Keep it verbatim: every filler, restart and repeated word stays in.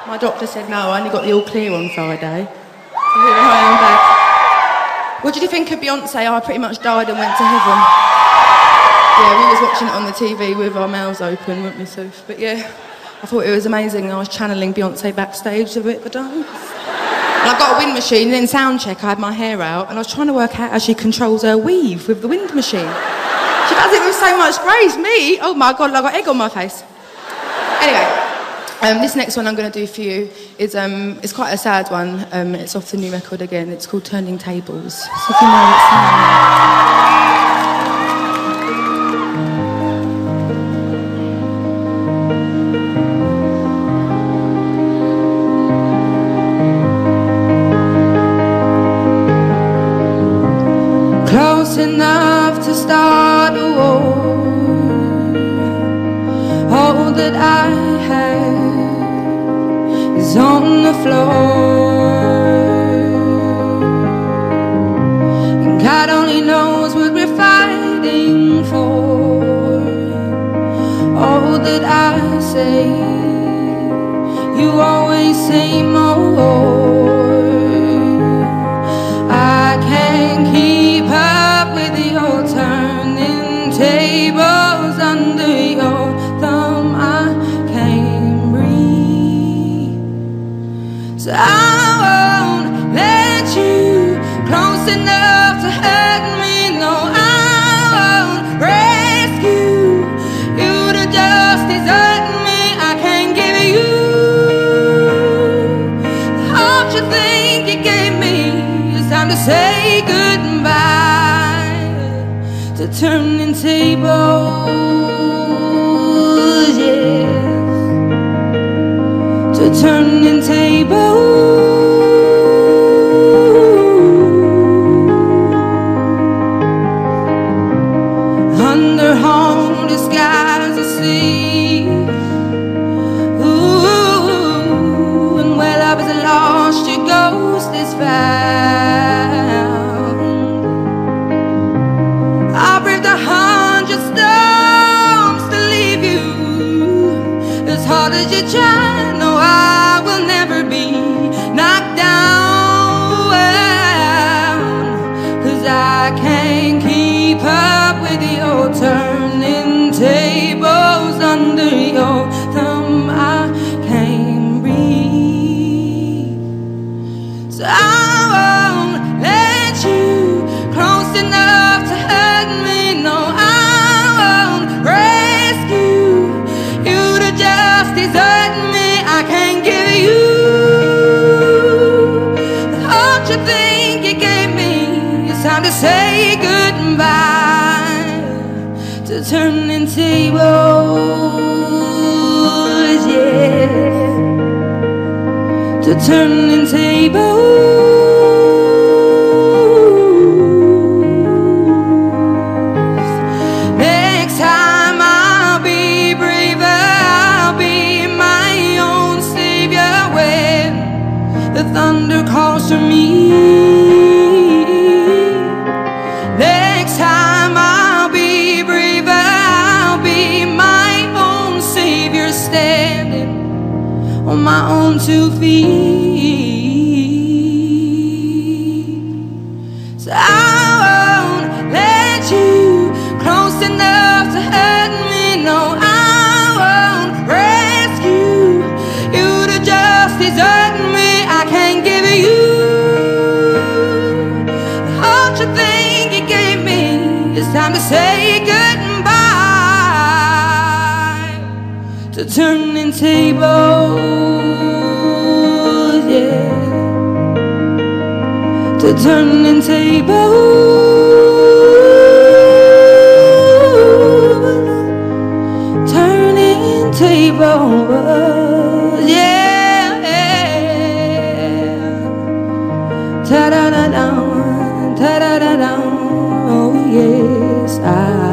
My doctor said no, I only got the all clear on Friday. So here I am back. What did you think of Beyonce? I pretty much died and went to heaven. Yeah, we was watching it on the T V with our mouths open, weren't we, Soph? But yeah, I thought it was amazing. I was channeling Beyonce backstage a bit of a dance. And I've got a wind machine, and in sound check I had my hair out, and I was trying to work out how she controls her weave with the wind machine. She does it with so much grace. Me, oh my God, I've got egg on my face. Anyway. Um, this next one I'm going to do for you is um, it's quite a sad one. Um, it's off the new record again. It's called Turning Tables. So if you know it's sad. Close enough to start a war. All that I had is on the floor, and God only knows what we're fighting for. All that I say, you always say more. I can't keep up with your turning tables under your thumb. I can't breathe, so I won't let you close enough to hurt me. No, I won't rescue you to just desert me. I can't give you the hope you think you gave me. It's time to say goodbye to turning tables, yes, to turning tables. Under haunted skies I see, ooh, and where love is lost, your ghost is found. I braved a hundred storms to leave you. As hard as you try, no, I will never be knocked down, 'cause I can't keep up with your turning tables under your thumb. I can't breathe, so I won't let you close enough to hurt me. No, I won't rescue you to just desert me. I can't give you the hope you think you gave me. It's time to say goodbye to turning tables, yeah, to turning tables. Next time I'll be braver, I'll be my own savior when the thunder calls for me. Next time I'll be braver, I'll be my own savior, standing on my own two feet. So I won't let you close enough to hurt me. No, I won't rescue you to just desert me. I can't give you the hope you think you gave me. It's time to say goodbye to turning tables, yeah, to turning tables, turning tables, yeah, ta da da da, ta da da da, oh yes, I